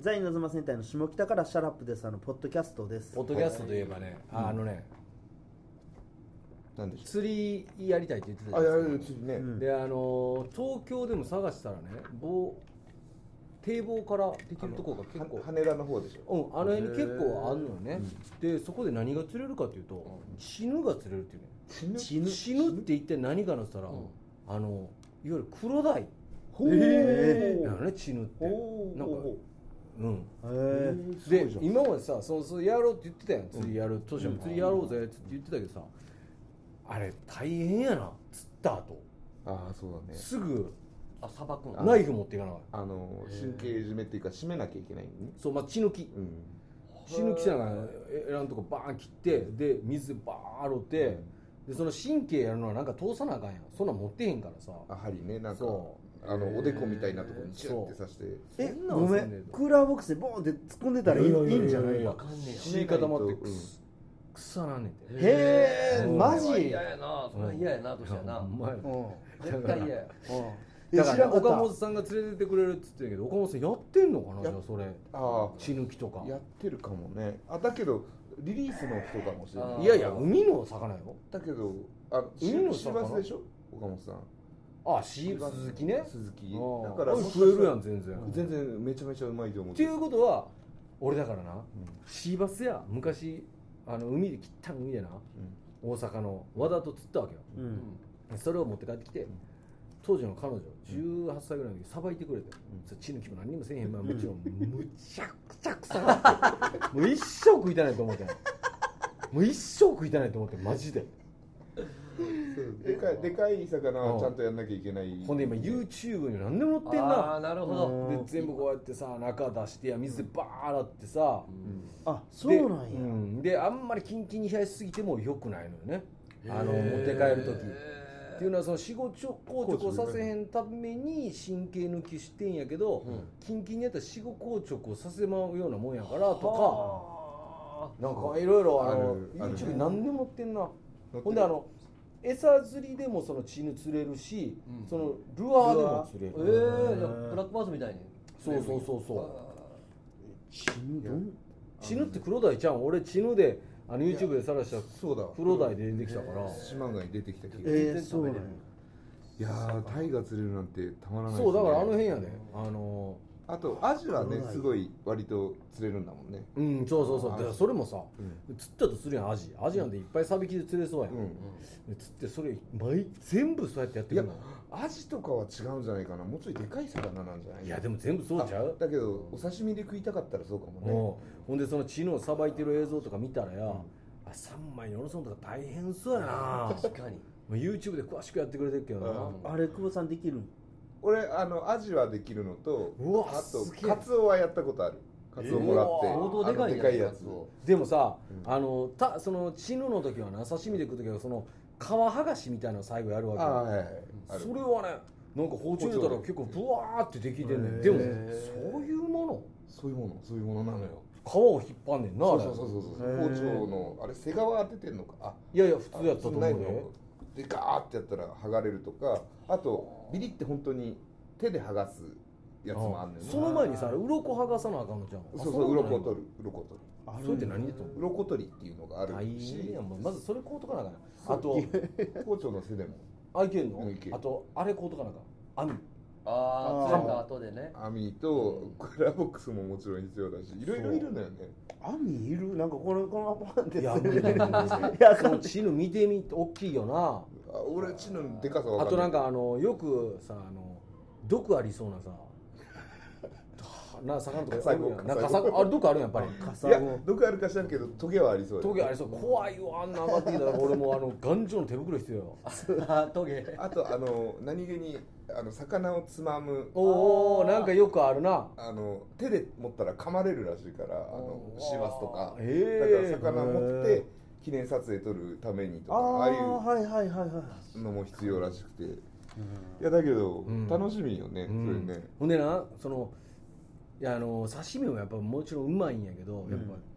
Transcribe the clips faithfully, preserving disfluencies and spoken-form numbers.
在のずま戦隊の下北からシャラップです。あのポッドキャストです。 ポッドキャストといえばね、あのね、 なんでしょう、 釣りやりたいって言ってたあ、 じゃやないですか。 る釣りね、 うんで、あの東京でも探したらね、棒堤防からできるところが結構、 は羽田の方でしょ。 うん、あの辺に結構あんのよね。で、そこで何が釣れるかっていうと、チヌが釣れるっていうね。 死ぬ死ぬチヌって一体何かのったら、あのいわゆる黒鯛ほへなのね、チヌって。 ほうなんかうん。 へで今までさ、そのそのやろうって言ってたやん、釣りやる、当初も釣りやろうぜって言ってたけどさ、あれ大変やな、釣った後ああ、そうだね。 すぐあ、さばくの。 ナイフ持っていかなかった。 あの神経締めっていうか締めなきゃいけないのね。 そう、まあ、血抜きうん。 血抜きしながらえらんとこバーン切ってで水でバーン洗ってでその神経やるのはなんか通さなあかんやん、そんなん持ってへんからさ。 あ、針ね、なんかそあのおでこみたいなところにチュッて刺して。 えそんなんごめんせんねんクーラーボックスでボーンって突っ込んでたらいいいいんじゃないやの。 わかんねえよ。 血固まってうんくす腐なんねんて。 へえうんマジ。 それは嫌やな。それは嫌やなとしてやなほ。んまやうん絶対嫌や。 えだから知らんかった岡本さんが連れてってくれるって言ってるけど、岡本さんやってんのかな、じゃあそれあ血抜きとか。 あ、やってるかもね。あ、だけどリリースの人かもしれない。 いやいや、海の魚よ。 だけど、あの海のシ魚バスでしょ、岡本さん。 あ、し鈴木ね。 鈴木。 ああだからあ増えるやん全然。 全然めちゃめちゃうまいと思う。 っていうことは俺だからな、シーバスや昔あの海で汚い海でな、大阪の和田と釣ったわけよ。 うんそれを持って帰ってきて、当時の彼女じゅうはっさいぐらいの時さばいてくれて、それ血抜きも何にもせえへん、まあ、もちろんむちゃくちゃ臭かってもう一生食いたないと思ってんもう一生食いたないと思ってマジで。 でかいでかい魚はちゃんとやんなきゃいけない。 ほんで今 YouTube に何でも載ってんああ、 な。 なるほど。 で全部こうやってさ中出してや水でバー洗ってさ、 あそうなんや。 で、うん、であんまりキンキンに冷やしすぎても良くないのよね、あの持って帰る時っていうのは、その死後ちょ硬直をさせへんために神経抜きしてんやけど、キンキンにやったら死後硬直をさせまうようなもんやからとか、なんかいろいろあのあるある YouTube に何でも載ってんな。 ってるほんであの餌釣りでもそのチヌ釣れるし、そのルアーでも釣れえる。 え、じゃあブラックバースみたいに。 そうそうそうそう。 死ぬどんチヌって黒鯛ちゃうん。俺チヌであの YouTube で晒したそうだ。 黒鯛で出てきたから。 島外に出てきた気がする。 えー、そうなんや。 いやー、タイが釣れるなんてたまらないですね。 そうだからあの辺やで。あのあとアジはね黒鯛すごい割と釣れるんだもんね。 うんそうそうそう。だからそれもさ、 う釣ったとするやんアジ。アジなんていっぱいサビキで釣れそうやん。 うん。 で釣ってそれ毎全部そうやってやっていやくるの。 アジとかは違うんじゃないかな。もうちょいでかい魚なんじゃない？ いやでも全部そうちゃう。 あだけどお刺身で食いたかったらそうかもね。 もうほんでそのチヌをさばいてる映像とか見たらや、あさんまいにおろすのとか大変そうやな。 確かに。 まあ YouTube で詳しくやってくれてるけどな。 うんあれ久保さんできるん。 俺あのアジはできるのと、 うわあとすげえカツオはやったことある。カツオもらって、 えー相当でかいねあのでかいやつ。 でもさ、あのたそのチヌの時はな、刺身で食う時はその皮剥がしみたいなの最後やるわけよ。 ああはいはい。あるそれはね、なんか包丁入れたら結構ブワーってできてんねん。 へーでもそういうもの、 そういうものそういうものなのよ。 皮を引っ張んねんな。あれそうそうそうそうそう。 へー包丁のあれ背側当ててんのか。あいやいや普通やったと思うないで。 のでガーってやったら剥がれるとか、あとビリって本当に手で剥がすやつもあんねんね。 その前にさ、鱗剥がさなあかんのじゃん。 そうそう鱗取る鱗取る。 あそれって何でと思う？ 鱗取りっていうのがある大し、 変やん。もうまずそれ買うとかなあかんやん。 そうあと包丁の背でもあいけんのうんいけ？るあとあれ買うとかなあかん。網。 ああ、釣れた後でね。 網とクーラーボックスももちろん必要だし、いろいろいるのよね。 網いるなんかこのこのパンっていや、 釣れるいや、そのチヌ見てみて大きいよな。 あ俺チのでかさわかんない。 あとなんかあのよくさ、あの毒ありそうなさ、な魚とかカサゴおるやんなんかカサゴあれ毒あるやんやっぱり。 いやカサゴどこあるか知らんけどトゲはありそうだよトゲありそう。怖いわ、あんな上がってきたら俺もあの頑丈の手袋必要よ。 あ、トゲ。 あとあの何気にあの魚をつまむおお、なんかよくあるな。 あの手で持ったら噛まれるらしいから、あのシマスとか、 へーだから魚持って記念撮影撮るためにとか、 あああいあはいはいはいはいうのも必要らしくて、いやだけど、 ん楽しみよね、 うんそれね。 ほんでな、そのいやあの刺身もやっぱもちろんうまいんやけど、やっぱ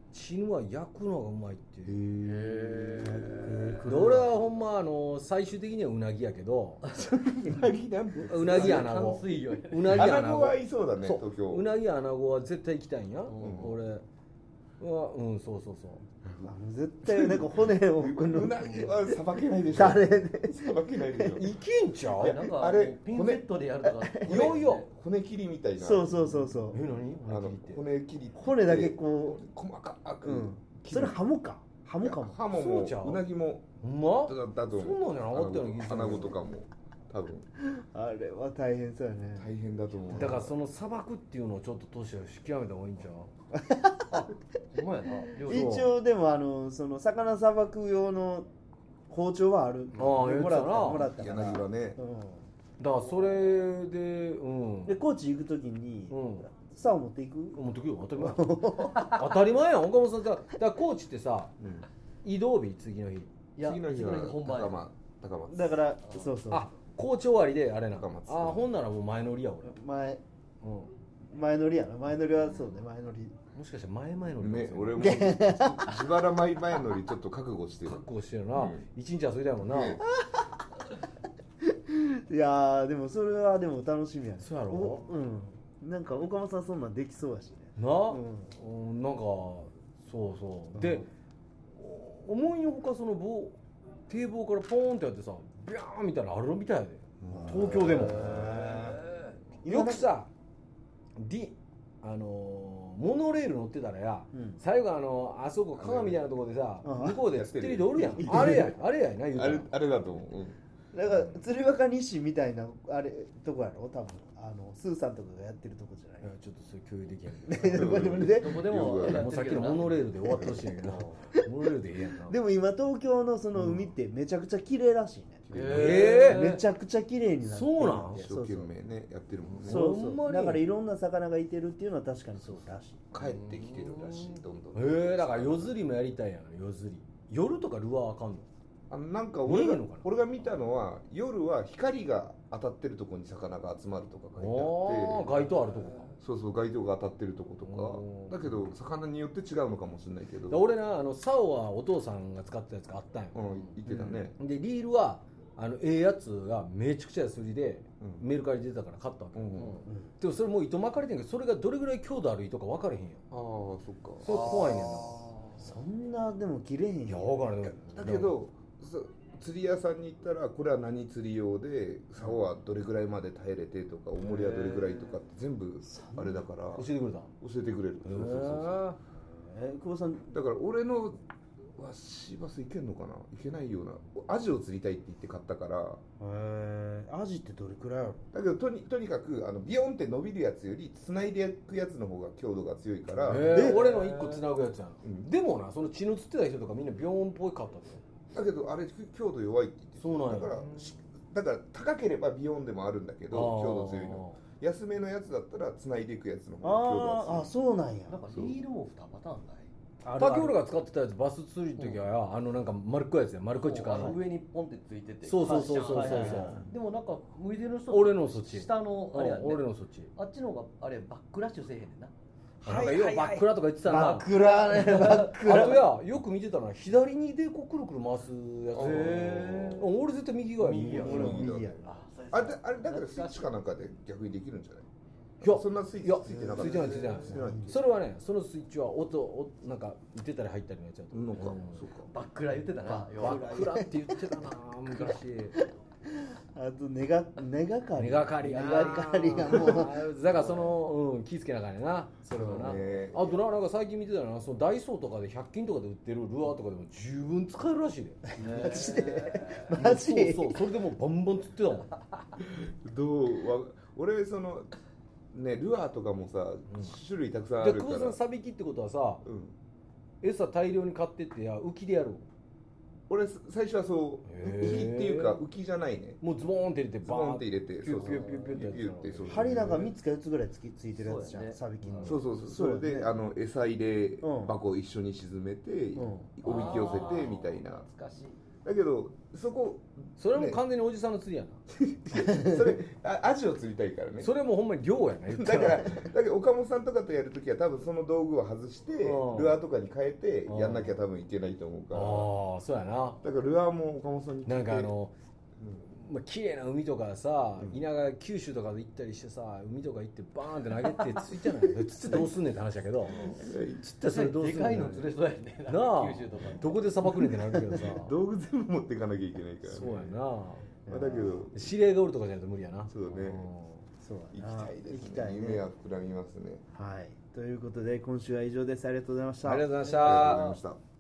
チヌは焼くのがうまいっていうへで俺はほんまあの最終的にはうなぎやけどうなぎなんでうなぎアナゴ淡水魚やうなぎアナゴ穴子はいそうだねそう東京うなぎアナゴは絶対行きたいんや、 ん俺はうんそうそうそうあの絶対なんか骨をうなぎはさばけないでしょタレでさばけないでしょいけんちゃういやなんかあれピンセットでやるとかいやいや骨切りみたいなそうそうそうそうえ何あの骨切りって骨切り骨だけこ細かくう、うん、それハモかハモかもハモもそうちゃううなぎもほんまだだと思うそんなんじゃなかったような気がする穴子とかも多分あれは大変そうやね大変だと思うだからその砂漠っていうのをちょっと年を極めた方がいいんちゃうほんまやな料理一応でもあのその魚さばく用の包丁はあるああ言ってたなもらったもらったから柳はねうだからそれでうんんで高知行く時にうん竿持っていく持ってくよ当たり前当たり前やん岡本さんだだから高知ってさ移動日次の日いや次の日は本番や高松高松だからそうそうあ高知終わりであれな高松あほんならもう前乗りや前俺うん前乗りやな前乗りはそうね前乗りもしかしたら前々乗りね俺も覚自腹前前乗りちょっと覚悟してる悟してるなうん一日遊びたいもんなねいやーでもそれはでも楽しみやねそうやろおうんなんか岡本さんそんなんできそうやしねな、 ううん、なんかそうそうで思いのほかその棒堤防からポーンってやってさビャーンみたいなのあるみたいで東京でもよくさディあのーモノレール乗ってたらや、 うん最後あのあそこ川みたいなところでさうん向こうで釣ってる人おるやんやってるあれやあれやな言うたらあれあれだと思う、うんだから釣り若西みたいなあれとこやろ多分あのスーさんとかがやってるとこじゃないいやちょっとそれ共有できへんけどこでもねどこでもよくどもうさっきのモノレールで終わってほしいんやけどモノレールでええやんなでも今東京のその海ってめちゃくちゃ綺麗らしいね、 えーめちゃくちゃ綺麗になってるそうなん一生懸命ねやってるもんねそうほんまにそうだからいろんな魚がいてるっていうのは確かにそうらしい帰ってきてるらしいどんどんえー、だから夜釣りもやりたいやん夜釣り夜とかルアーあかんのあのなんか俺が見えへんのかな俺が見たのは夜は光が当たってるところに魚が集まるとか書いてああってあ街灯あるとこかそうそう街灯が当たってるとことおーかだけど魚によって違うのかもしれないけどで俺なあの竿はお父さんが使ったやつがあったんよ、 うん言ってたね、 でリールはあのええやつがめちゃくちゃ安売りで、 うんメルカリ出たから買ったわけ、 うんでもそれもう糸巻かれてんけどそれがどれぐらい強度ある糸か分かれへんやんああそっかそれ怖いねんなそんなでも綺麗にいや分からんだけどそ釣り屋さんに行ったらこれは何釣り用で竿はどれぐらいまで耐えれてとか重りはどれぐらいとかって全部あれだから教えてくれた教えてくれるそうそうそうそうえ久保さんだから俺のワシバスいけんのかないけないようなアジを釣りたいって言って買ったからえー、アジってどれくらいあるだけどとにとにかくあのビヨンって伸びるやつよりつないでいくやつの方が強度が強いから、 えー、俺の一個つなぐやつやん、 うんでもなその血のつってた人とかみんなビョーンっぽいかったでだけどあれ強度弱いって言っててそうなんやだからしだから高ければビヨンでもあるんだけど強度強いの安めのやつだったらつないでいくやつの方が強度あーあが強いそうなんやなんかリールもにパターンないあ竹俺が使ってたやつバス釣りの時はや、あのなんか丸っこいやつや丸っこいっていうかあの上にポンってついててそうそうそうそうそうはいはいはいでもなんか向いてる人俺のそっち下のあれやね俺のそっちあっちの方があれバックラッシュせえへんねんななんか要はバックラとか言ってたな、 バクラねバクラあとやよく見てたのは左にでこうくるくる回すやつへー俺絶対右側や右や俺も右やああれあれだからスイッチかなんかで逆にできるんじゃないいやそんなスイッいやチついてなかったついてないついてないついてないそれはねそのスイッチは音おなんか出たり入ったりのやつやとのか、 うんそうかバックラ言ってたなバックラって言ってたな昔あと根が根がかり根がかりやな根がかりがもうだからその、うん、気ぃつけながらなそれはな、 そうねあとななんか最近見てたなそのダイソーとかでひゃく均とかで売ってるルアーとかでも十分使えるらしいでマジでマジそうそうそれでもうバンバン釣ってたもんどうわ俺そのねルアーとかもさ、種類たくさんあでるから久保さんサビキってことはさうん、 餌大量に買ってってや浮きでやる俺最初はそうへー浮きっていうか浮きじゃないねもうズボーンって入れてズボンって入れてピュッピュッピュッピュッってやつピュッってそうそう針なんかみっつかよっつぐらいつきついてるやつじゃんそうやねサビキにそうそうそうそそうだねれであの餌入れうん箱を一緒に沈めて、 んおびき寄せてみたいな懐かしいだけどそこそれも完全におじさんの釣りやな、 それあアジを釣りたいからね。 それもほんまに漁やな言っただからだけど岡本さんとかとやるときは多分その道具を外してうんルアーとかに変えてやんなきゃ多分いけないと思うから、 ああそうやな。 だからルアーも岡本さんに聞いてなんかあの、まあ綺麗な海とかさ、田舎九州とかで行ったりしてさ、海とか行ってバーンって投げて釣ってない釣ってどうすんねんって話やけど、釣ってそれどうすんねんでかいの釣れそうやねなあ九州とかどこでさばくねんってなるけどさ道具全部持っていかなきゃいけないからね。 そうやな、 まあ、だけど指令がおるとかじゃないと無理やな。 そうだね、 そう行きやなたいですね。 行きたいね夢は膨らみますね。 はいということで今週は以上です。ありがとうございました。 ありがとうございましありがとうございたました。